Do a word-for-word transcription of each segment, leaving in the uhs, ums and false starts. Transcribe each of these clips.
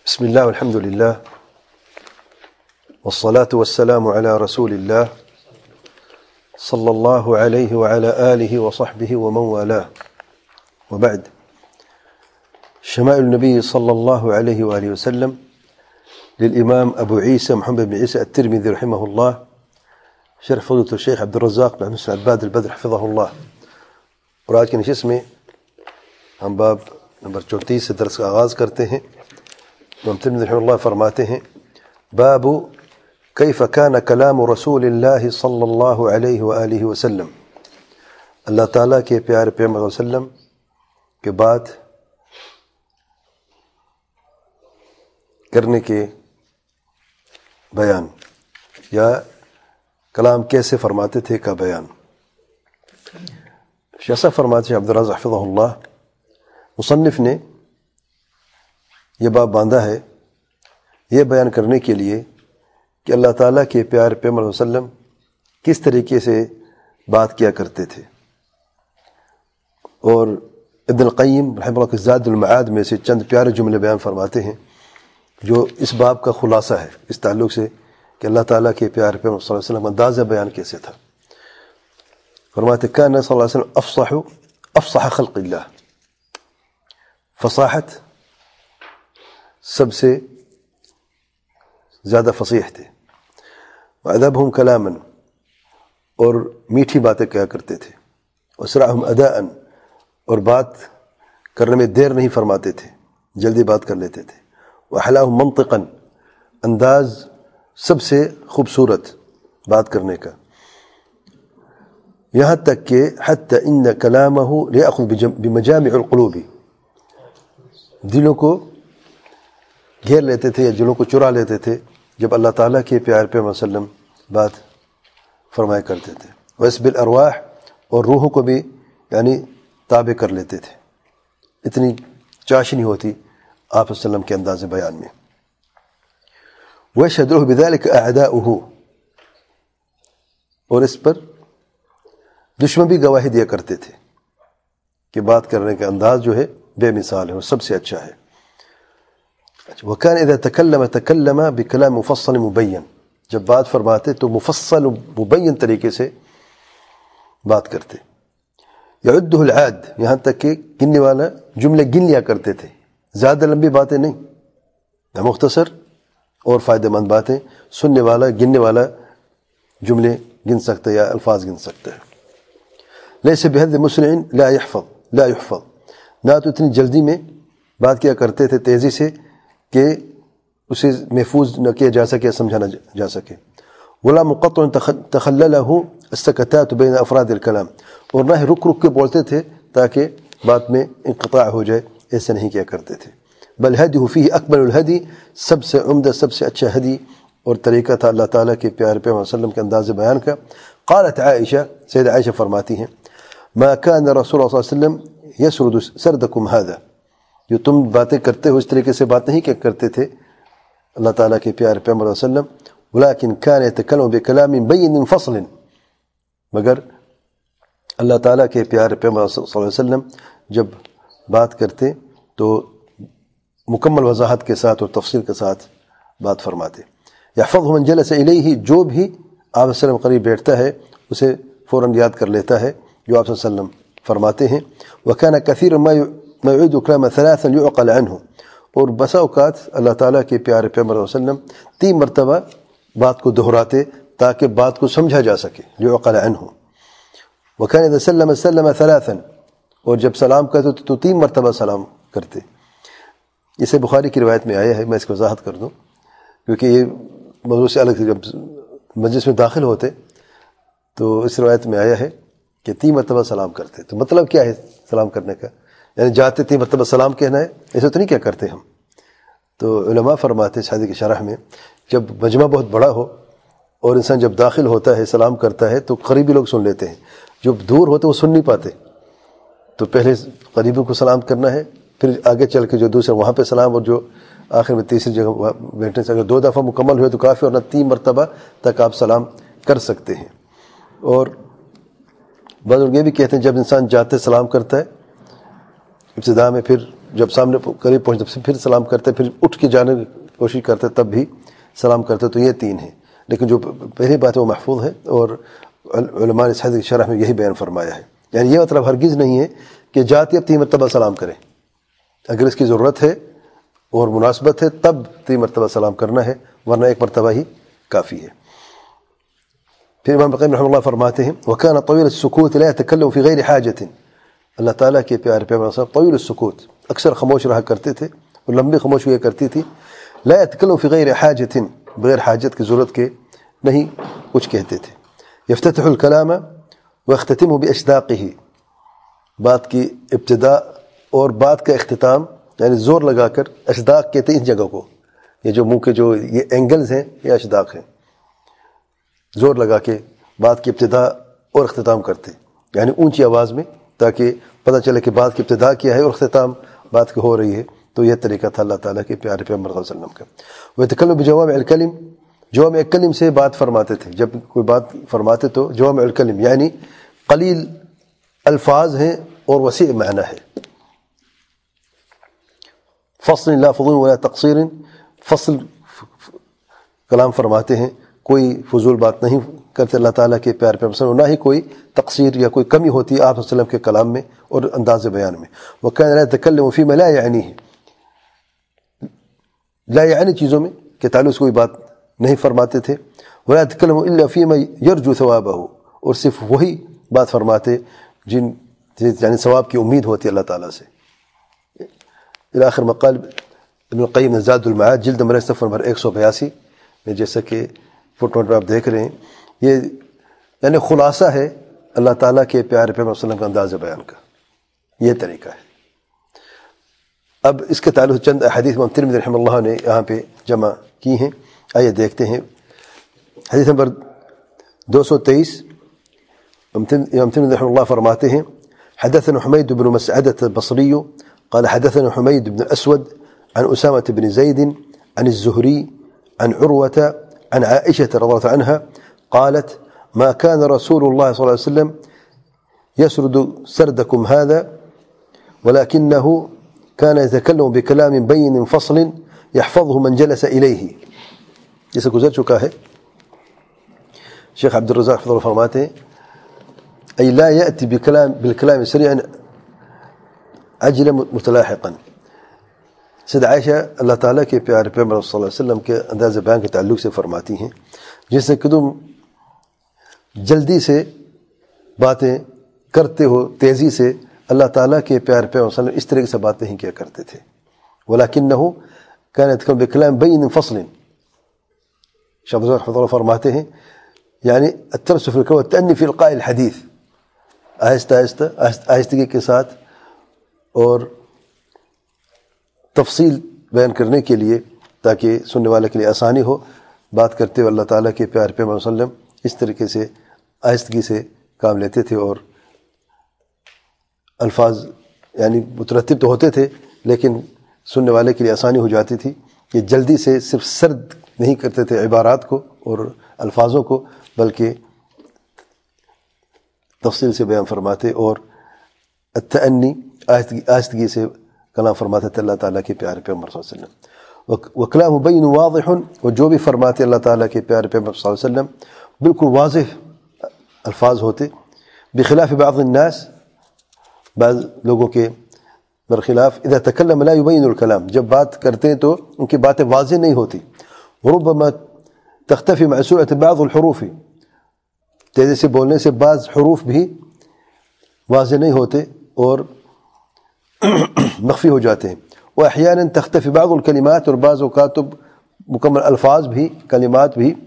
بسم الله والحمد لله والصلاة والسلام على رسول الله صلى الله عليه وعلى آله وصحبه ومن والاه، وبعد. شمائل النبي صلى الله عليه وآله وسلم للإمام أبو عيسى محمد بن عيسى الترمذي رحمه الله، شرح فضيلة الشيخ عبد الرزاق بن حسن عباد البدر حفظه الله. اور آج کے نشست میں ہم باب نمبر چونتیس سے درس کا آغاز کرتے ہیں. امام ترمذی رحمہ اللہ فرماتے ہیں: باب کیف کان کلام رسول اللہ صلی اللہ علیہ وآلہ وسلم. اللہ تعالیٰ کے پیارے پیغمبر صلی اللہ علیہ وسلم کے بات کرنے کے بیان یا کلام کیسے فرماتے تھے کا بیان. شیخ فرماتے ہیں عبد الرزاق حفظہ اللہ، مصنف نے یہ باب باندھا ہے یہ بیان کرنے کے لیے کہ اللہ تعالیٰ کے پیارے پیغمبر صلی اللہ علیہ وسلم کس طریقے سے بات کیا کرتے تھے. اور ابن القیم رحمہ اللہ کے زاد المعاد میں سے چند پیارے جملے بیان فرماتے ہیں جو اس باب کا خلاصہ ہے اس تعلق سے کہ اللہ تعالیٰ کے پیارے پیغمبر صلی اللہ علیہ وسلم انداز بیان کیسے تھا. فرماتے کان صلی اللہ علیہ وسلم افصح افصح خلق اللہ. فصاحت سب سے زیادہ فصیح تھے. وَأَدَبْهُمْ كَلَامًا، اور میٹھی باتیں کیا کرتے تھے. وَأَسْرَعُهُمْ أَدَاءً، اور بات کرنے میں دیر نہیں فرماتے تھے، جلدی بات کر لیتے تھے. وَأَحْلَاهُمْ مَنطِقًا، انداز سب سے خوبصورت بات کرنے کا. یہاں تک کہ حتی ان کلامہ لِيَأْخُذْ بِمَجَامِعِ الْقُلُوبِ، دلوں کو گھیر لیتے تھے یا دلوں کو چرا لیتے تھے جب اللہ تعالیٰ کے پیارے پیغمبر صلی اللہ علیہ وسلم بات فرمایا کرتے تھے. وَيَسْبِ الْأَرْوَاحِ، اور روحوں کو بھی یعنی تابع کر لیتے تھے. اتنی چاشنی ہوتی آپ صلی اللہ علیہ وسلم کے انداز بیان میں. وَيَشْهَدُ لَهُ بِذَلِكَ أَعْدَاؤُهُ، اور اس پر دشمن بھی گواہی دیا کرتے تھے کہ بات کرنے کا انداز جو ہے بے مثال ہے اور سب سے اچھا ہے. وَكَانَ إِذَا تَكَلَّمَ تَكَلَّمَ بِكَلَامٍ مُفَصَّلٍ مُبَيَّن، جب بات فرماتے تو مفصل مبین طریقے سے بات کرتے. يَعُدُّهُ الْعَادِ، یہاں تک کہ گننے والا جملے گن لیا کرتے تھے. زیادہ لمبی باتیں نہیں، مختصر اور فائدہ مند باتیں سننے والا گننے والا جملے گن سکتا ہے یا الفاظ گن سکتا ہے. لَيْسَ بِهَذِّ مُسْرِعٍ لَا يَحْفَظ لَا يُحْفَظ، نہ تو اتنی جلدی میں بات کیا کرتے تھے تیزی سے کہ اسے محفوظ نہ کیا جا سکے سمجھا نہ جا سکے. ولا مقطع تخلله السكتات بين افراد الكلام، اور نہ رک رک کے بولتے تھے تاکہ بات میں انقطاع ہو جائے، ایسے نہیں کیا کرتے تھے. بل هديه فيه اکمل الهدي، سب سے عمدہ سب سے اچھا ہدی اور طریقہ تھا اللہ تعالیٰ کے پیارے پیغمبر صلی اللہ علیہ وسلم کے انداز بیان کا. قالت عائشہ، سیدہ عائشہ فرماتی ہیں: ما كان رسول اللہ صلی اللہ علیہ وسلم يسرد سردكم هذا، جو تم باتیں کرتے ہو اس طریقے سے بات نہیں کیا کرتے تھے اللہ تعالیٰ کے پیارے پیغمبر صلی اللہ علیہ وسلم. ولكن كان يتكلم بكلام بين فصل، مگر اللہ تعالیٰ کے پیارے پیغمبر صلی اللہ علیہ وسلم جب بات کرتے تو مکمل وضاحت کے ساتھ اور تفصیل کے ساتھ بات فرماتے. يحفظه من جلس إليه، جو بھی آپ صلی اللہ علیہ وسلم قریب بیٹھتا ہے اسے فوراً یاد کر لیتا ہے جو آپ صلی اللہ علیہ وسلم فرماتے ہیں. وكان كثيرا ما ما يعيد كلام ثلاثا يعقل عنه، اور بسا اوقات اللہ تعالیٰ کے پیارے پیغمبر صلی اللہ علیہ وسلم تین مرتبہ بات کو دہراتے تاکہ بات کو سمجھا جا سکے. يعقل عنه. وكان اذا سلم سلم ثلاثا، اور جب سلام کرتے تو تین مرتبہ سلام کرتے. اسے بخاری کی روایت میں آیا ہے، میں اس کو وضاحت کر دوں کیونکہ یہ موضوع سے الگ، جب مجلس میں داخل ہوتے تو اس روایت میں آیا ہے کہ تین مرتبہ سلام کرتے. تو مطلب کیا ہے سلام کرنے کا؟ یعنی جاتے تین مرتبہ سلام کہنا ہے، ایسے تو نہیں کیا کرتے ہم. تو علماء فرماتے ہیں شادی کی شرح میں، جب مجمع بہت بڑا ہو اور انسان جب داخل ہوتا ہے سلام کرتا ہے تو قریبی لوگ سن لیتے ہیں، جو دور ہوتے وہ سن نہیں پاتے. تو پہلے قریبی کو سلام کرنا ہے، پھر آگے چل کے جو دوسرے وہاں پہ سلام، اور جو آخر میں تیسری جگہ بیٹھنے سے اگر دو دفعہ مکمل ہوئے تو کافی، اور نہ تین مرتبہ تک آپ سلام کر سکتے ہیں. اور بعض لوگ یہ بھی کہتے ہیں جب انسان جاتے سلام کرتا ہے ابتدا میں، پھر جب سامنے قریب پہنچتے پھر سلام کرتے، پھر اٹھ کے جانے کی کوشش کرتے تب بھی سلام کرتے. تو یہ تین ہیں، لیکن جو پہلی بات ہے وہ محفوظ ہے، اور علماء نے اس حدیث کی شرح میں یہی بیان فرمایا ہے. یعنی یہ مطلب ہرگز نہیں ہے کہ جاتے اب تین مرتبہ سلام کریں. اگر اس کی ضرورت ہے اور مناسبت ہے تب تین مرتبہ سلام کرنا ہے، ورنہ ایک مرتبہ ہی کافی ہے. پھر امام بقی رحمہ اللہ فرماتے ہیں وَكَانَ طَوِيلَ السُّكُوتِ لَا يَتَكَلَّمُ فِي غَيْرِ حَاجَةٍ. اللہ تعالیٰ کے پیارے پیغمبر صاحب طویل السکوت، اکثر خاموش رہا کرتے تھے، اور لمبی خاموش ہوا کرتی تھی. لا يتكلم في غیر حاجت، بغیر حاجت کی ضرورت کے نہیں کچھ کہتے تھے. يفتتح الكلام ويختتمه بأشداقه، بات کی ابتداء اور بات کا اختتام یعنی زور لگا کر. اشداق کہتے ہیں اس جگہ کو، یہ جو منہ کے جو یہ اینگلز ہیں یہ اشداق ہیں. زور لگا کے بات کی ابتداء اور اختتام کرتے، یعنی اونچی آواز میں، تاکہ پتہ چلے کہ بات کی ابتداء کیا ہے اور اختتام بات کی ہو رہی ہے. تو یہ طریقہ تھا اللہ تعالیٰ کے پیارے پیغمبر صلی اللہ علیہ وسلم کا. وَيَتَكَلَّمُ بِجَوَامِعِ الْكَلِمِ، جوامع الکلم سے بات فرماتے تھے. جب کوئی بات فرماتے تو جوامع الکلم یعنی قلیل الفاظ ہیں اور وسیع معنی ہے. فصل لا فضول ولا تقصیر، فصل کلام فرماتے ہیں، کوئی فضول بات نہیں کرتے اللہ تعالیٰ کے پیارے پیغمبر صلی اللہ علیہ وسلم، نہ ہی کوئی تقصیر یا کوئی کمی ہوتی ہے آپ صلی اللہ علیہ وسلم کے کلام میں اور انداز بیان میں. وَكَانَ لَا يَتَكَلَّمُ فِيمَا لَا يَعْنِيهِ، لا یعنی چیزوں میں کہ تعلق سے کوئی بات نہیں فرماتے تھے. وَلَا يَتَكَلَّمُ إِلَّا فِيمَا يَرْجُو ثَوَابَهُ، اور صرف وہی بات فرماتے جن یعنی ثواب کی امید ہوتی ہے اللہ تعالیٰ سے. الى آخر مقال ابن القیم نے زاد المعاد جلد نمبر صفحہ نمبر ایک سو بیاسی میں، جیسا کہ فٹ نوٹ میں آپ دیکھ رہے ہیں، یہ یعنی خلاصہ ہے اللہ تعالیٰ کے پیارے پیغمبر صلی اللہ علیہ وسلم کا انداز بیان کا، یہ طریقہ ہے. اب اس کے تعلق چند حدیث امام ترمذی رحمہ اللہ نے یہاں پہ جمع کی ہیں، آئیے دیکھتے ہیں. حدیث نمبر دو سو تیئیس امام ترمذی رحمہ اللہ فرماتے ہیں حدثنا حمید بن مسعدة البصري قال حدثنا حميد بن الأسود عن أسامة بن زيد عن الزهري عن عروة عن عائشة رضي الله عنها قالت ما كان رسول الله صلى الله عليه وسلم يسرد سردكم هذا ولكنه كان يتكلم بكلام بين فصل يحفظه من جلس إليه. جیسے گزر چکا ہے، شیخ عبد الرزاق حفظہ اللہ فرماتے ہیں أي لا يأتي بكلام بالكلام سريعا عجلا متلاحقا. سید عائشہ اللہ تعالیٰ کے پیارے پیغمبر صلی اللہ علیہ وسلم کے انداز بیان کے تعلق سے فرماتی ہیں جس سے کہ تم جلدی سے باتیں کرتے ہو، تیزی سے. اللہ تعالیٰ کے پیارے پیغمبر صلی اللہ علیہ وسلم اس طریقے سے بات نہیں کیا کرتے تھے. ولكنه كان يتكلم بكلام بين فصل. شیخ عبد الرزاق حفظہ اللہ فرماتے ہیں یعنی الترسل في الكلام والتأني في إلقاء الحديث، آہستہ آہستہ آہستگی کے ساتھ اور تفصیل بیان کرنے کے لیے تاکہ سننے والے کے لیے آسانی ہو. بات کرتے ہوئے اللہ تعالیٰ کے پیارے پیغمبر صلی اللہ علیہ وسلم اس طریقے سے آہستگی سے کام لیتے تھے، اور الفاظ یعنی مترتب تو ہوتے تھے لیکن سننے والے کے لیے آسانی ہو جاتی تھی کہ جلدی سے صرف سرد نہیں کرتے تھے عبارات کو اور الفاظوں کو، بلکہ تفصیل سے بیان فرماتے اور التأنی آہستگی آہستگی سے کلام فرماتے تھے اللہ تعالیٰ کے پیارے پیغمبر صلی اللہ علیہ وسلم. وکلام بین واضح، اور جو بھی فرماتے اللہ تعالیٰ کے پیارے پیغمبر صلی اللہ علیہ وسلم بالکل واضح الفاظ ہوتے. بخلاف بعض الناس، بعض لوگوں کے برخلاف، اذا تکلم لا یبین الکلام، جب بات کرتے ہیں تو ان کی باتیں واضح نہیں ہوتی. وربما تختفی مع سرعة بعض الحروف، تیزی سے بولنے سے بعض حروف بھی واضح نہیں ہوتے اور مخفی ہو جاتے ہیں. واحیانا تختفی بعض الکلمات، اور بعض اوقات مکمل الفاظ بھی کلمات بھی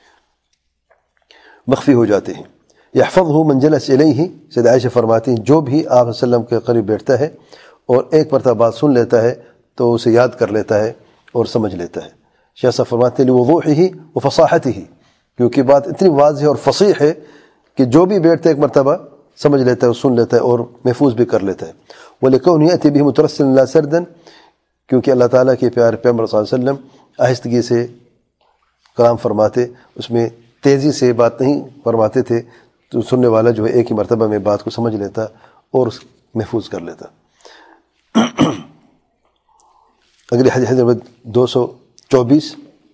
مخفی ہو جاتے ہیں. یحفظہ من جلس الیہ، سید عائشہ فرماتی ہیں جو بھی آپ صلی اللہ علیہ وسلم کے قریب بیٹھتا ہے اور ایک مرتبہ بات سن لیتا ہے تو اسے یاد کر لیتا ہے اور سمجھ لیتا ہے. شیخ صاحب فرماتے ہیں لوضوحہ وفصاحتہ، کیونکہ بات اتنی واضح اور فصیح ہے کہ جو بھی بیٹھتا ہے ایک مرتبہ سمجھ لیتا ہے اور سن لیتا ہے اور محفوظ بھی کر لیتا ہے. وَلِكَوْنِ يَأْتِي بِهِ مُتَرَسِّلًا لَا سَرْدًا، کیونکہ اللہ تعالیٰ کے پیارے پیغمبر صلی اللہ علیہ وسلم آہستگی سے کلام فرماتے، اس میں تیزی سے بات نہیں فرماتے تھے، تو سننے والا جو ہے ایک ہی مرتبہ میں بات کو سمجھ لیتا اور محفوظ کر لیتا. اگلی حدیث نمبر دو سو چوبیس.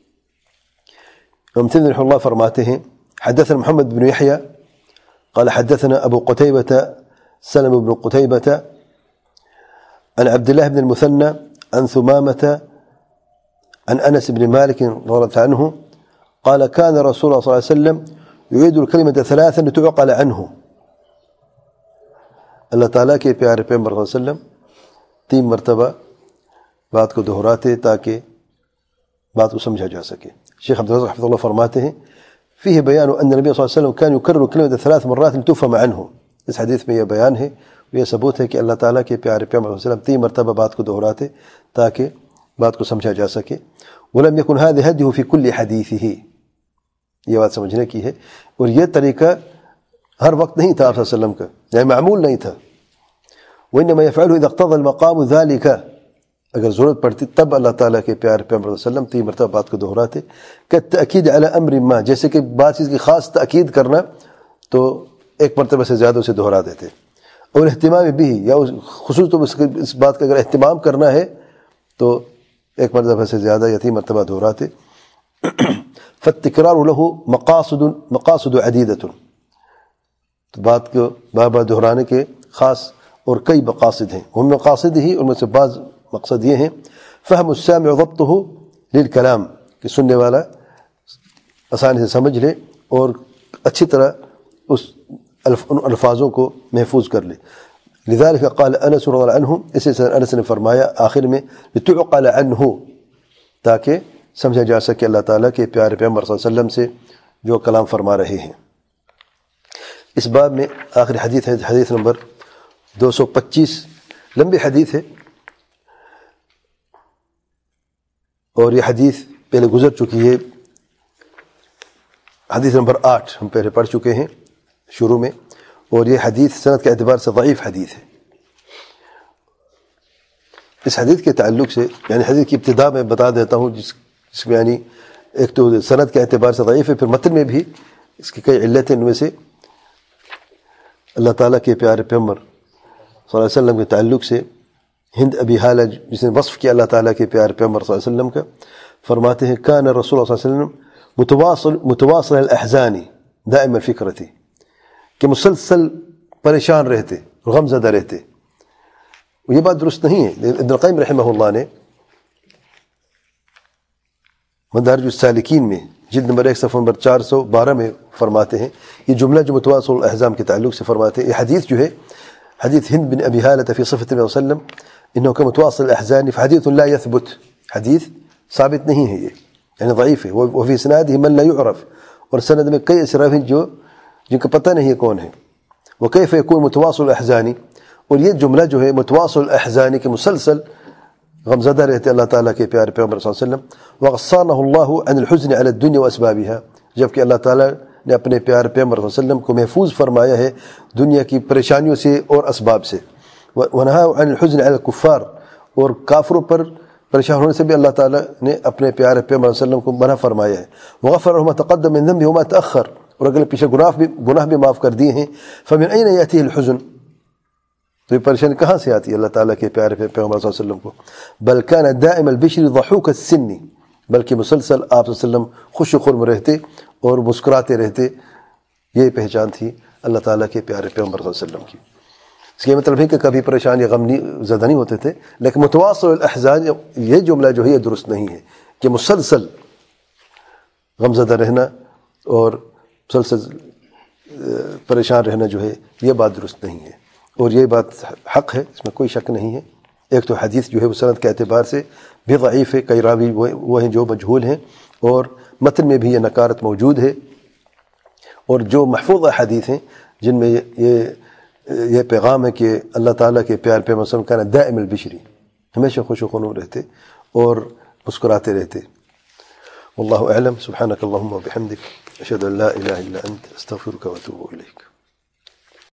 امام ترمذی رحمہ اللہ فرماتے ہیں حدثنا محمد بن يحيى قال حدثنا أبو قتيبة سلم بن قتيبة عن عبد الله بن المثنى عن ثمامة عن أنس بن مالك رضي الله عنه قال كان رسول الله صلى الله عليه وسلم يعيد الكلمة ثلاثا لتعقل عنه. اللہ تعالیٰ کے پیارے پیغمبر صلی اللہ علیہ وسلم تین مرتبہ بات کو دہراتے تاکہ بات کو سمجھا جا سکے. شیخ عبد الرزاق رحمۃ اللہ فرماتے ہیں فيه بيان أن النبي صلى الله عليه وسلم كان يكرر كلمة ثلاث مرات لتفهم عنه. اس حدیث میں یہ بیان ہے، یہ ثبوت ہے کہ اللہ تعالیٰ کے پیارے پیغمبر صلی اللہ علیہ وسلم تین مرتبہ بات کو دہراتے تاکہ بات کو سمجھا جا سکے. ولم يكن هذا هديه في كل حديثه. یہ بات سمجھنے کی ہے، اور یہ طریقہ ہر وقت نہیں تھا آپ صلی اللہ علیہ وسلم کا، یعنی معمول نہیں تھا. وإنما يفعله إذا اقتضى المقام ذلك. اگر ضرورت پڑتی تب اللہ تعالیٰ کے پیارے پیغمبر صلی اللہ علیہ وسلم تین مرتبہ بات کو دہراتے. كالتأكيد على أمر ما، جیسے کہ بات چیز کی خاص تأکید کرنا تو ایک مرتبہ سے زیادہ اسے دہرا دیتے. اور اہتمام بھی، یا خصوص تو اس بات کا اگر اہتمام کرنا ہے تو ایک مرتبہ سے زیادہ یا تین مرتبہ دہراتے. فالتکرار له مقاصد مقاصد عدیدۃ. تو بات کو بار بار دہرانے کے خاص اور کئی مقاصد ہیں. ان مقاصد ہی ان میں سے بعض مقصد یہ ہیں فہم السامع ضبطه للکلام، کہ سننے والا آسانی سے سمجھ لے اور اچھی طرح اس ان الفاظوں کو محفوظ کر لے. لذلك قال انس رضی اللہ عنہ، اسی سے انس نے فرمایا آخر میں لتعقل عنہ، تاکہ سمجھا جا سکے اللہ تعالیٰ کے پیارے پیغمبر صلی اللہ علیہ وسلم سے جو کلام فرما رہے ہیں. اس باب میں آخری حدیث ہے حدیث نمبر دو سو پچیس. لمبی حدیث ہے اور یہ حدیث پہلے گزر چکی ہے. حدیث نمبر آٹھ ہم پہلے پڑھ چکے ہیں شروع میں، اور یہ حدیث سند کے اعتبار سے ضعیف حدیث ہے. اس حدیث کے تعلق سے یعنی حدیث کی ابتدا میں بتا دیتا ہوں، جس اس میں یعنی ایک تو سند کے اعتبار سے ضعیف ہے، پھر متن میں بھی اس کی کئی علتیں. ان میں سے اللہ تعالیٰ کے پیارے پیغمبر صلی اللہ علیہ وسلم کے تعلق سے ہند ابی حالہ جس نے وصف کیا اللہ تعالیٰ کے پیارے پیغمبر صلی اللہ علیہ وسلم کا، فرماتے ہیں کان رسول اللہ صلی اللہ علیہ وسلم متواصل متواصل الاحزان دائم الفکرتی، کہ مسلسل پریشان رہتے، غم زدہ رہتے. یہ بات درست نہیں ہے. ابن القیم رحمہ اللہ نے مدارج السالکین میں جلد نمبر ایک صفحہ نمبر چار سو بارہ میں فرماتے ہیں یہ جملہ جو متواصل الاحزان کے تعلق سے فرماتے ہیں، یہ حدیث جو ہے حدیث ہند بن ابی حالہ فی صفۃ النبی صلی اللہ علیہ وسلم انه كمتواصل الاحزان فحديث لا يثبت، حدیث ثابت نہیں ہے، یہ یعنی ضعیف ہے. وفي اسناده من لا يعرف، اور سند میں کئی ایسے راوی جو جن کا پتہ نہیں ہے کون ہے. وكيف يكون متواصل الاحزان، اور یہ جملہ جو ہے متواصل الاحزان کے مسلسل غمزدہ رہتے اللہ تعالیٰ کے پیارے پیغمبر صلی اللہ علیہ وسلم. وغصانه الله عن الحزن على الدنيا واسبابها، جبکہ اللہ تعالیٰ نے اپنے پیارے پیغمبر صلی اللہ علیہ وسلم کو محفوظ فرمایا ہے دنیا کی پریشانیوں سے اور اسباب سے. ونهى عن الحزن على الكفار، اور کافروں پر پریشان ہونے سے بھی اللہ تعالیٰ نے اپنے پیارے پیغمبر صلی اللہ علیہ وسلم کو منع فرمایا ہے. وغفر له ما تقدم من ذنبه وما تأخر، اور اگلے پیچھے گناہ بھی گناہ بھی معاف کر دیے ہیں. فمن أين يأتيه الحزن، تو یہ پریشانی کہاں سے آتی ہے اللہ تعالیٰ کے پیارے پیغمبر صلی اللہ علیہ وسلم کو. بل كان دائم البشر ضحوك السن، بلکہ مسلسل آپ صلی اللہ علیہ وسلم خوش و خرم رہتے اور مسکراتے رہتے. یہ پہچان تھی اللہ تعالیٰ کے پیارے پیغمبر صلی اللہ علیہ وسلم کی. اس کا مطلب ہے کہ کبھی پریشانی غم زدہ نہیں ہوتے تھے، لیکن متواصل الاحزان یہ جملہ جو ہے یہ درست نہیں ہے کہ مسلسل غم زدہ رہنا اور مسلسل پریشان رہنا جو ہے یہ بات درست نہیں ہے. اور یہ بات حق ہے، اس میں کوئی شک نہیں ہے. ایک تو حدیث جو ہے وہ سند کے اعتبار سے بھی ضعیف ہے، کئی راوی وہ ہیں جو مجہول ہیں، اور متن میں بھی یہ نکارت موجود ہے. اور جو محفوظ حدیث ہیں جن میں یہ یہ پیغام ہے کہ اللہ تعالیٰ کے پیار پہ مسلم کا دائم البشری، ہمیشہ خوش و خنو رہتے اور مسکراتے رہتے. واللہ اعلم. سبحانک اللہم و بحمدک، اشہد ان لا الہ الا انت، استغفرک و اتوب الیک.